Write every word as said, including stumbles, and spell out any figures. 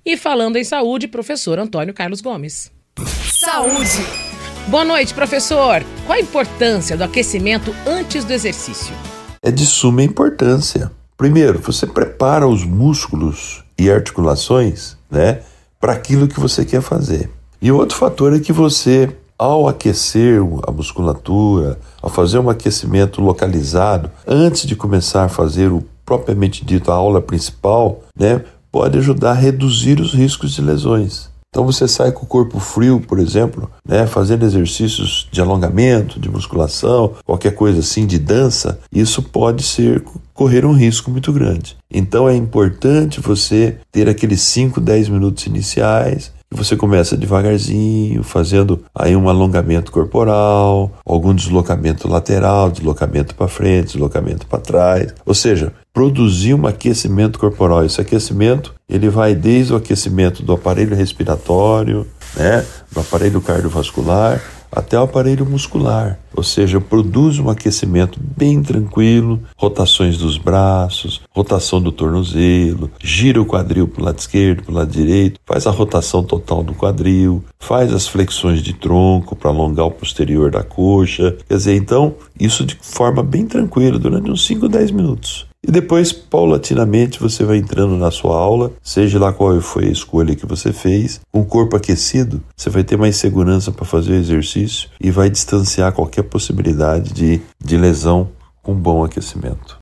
E falando em saúde, professor Antônio Carlos Gomes. Saúde! Boa noite, professor. Qual a importância do aquecimento antes do exercício? É de suma importância. Primeiro, você prepara os músculos e articulações, né, para aquilo que você quer fazer. E outro fator é que você, ao aquecer a musculatura, ao fazer um aquecimento localizado, antes de começar a fazer o propriamente dito a aula principal, né, pode ajudar a reduzir os riscos de lesões. Então você sai com o corpo frio, por exemplo, né, fazendo exercícios de alongamento, de musculação, qualquer coisa assim, de dança, isso pode ser correr um risco muito grande. Então é importante você ter aqueles cinco, dez minutos iniciais, que você começa devagarzinho, fazendo aí um alongamento corporal, algum deslocamento lateral, deslocamento para frente, deslocamento para trás, ou seja, produzir um aquecimento corporal. Esse aquecimento, ele vai desde o aquecimento do aparelho respiratório, né, do aparelho cardiovascular, até o aparelho muscular, ou seja, produz um aquecimento bem tranquilo, rotações dos braços, rotação do tornozelo, gira o quadril para o lado esquerdo, para o lado direito, faz a rotação total do quadril, faz as flexões de tronco para alongar o posterior da coxa, quer dizer, então, isso de forma bem tranquila, durante uns cinco, dez minutos. E depois, paulatinamente, você vai entrando na sua aula, seja lá qual foi a escolha que você fez, com o corpo aquecido, você vai ter mais segurança para fazer o exercício e vai distanciar qualquer possibilidade de, de lesão com bom aquecimento.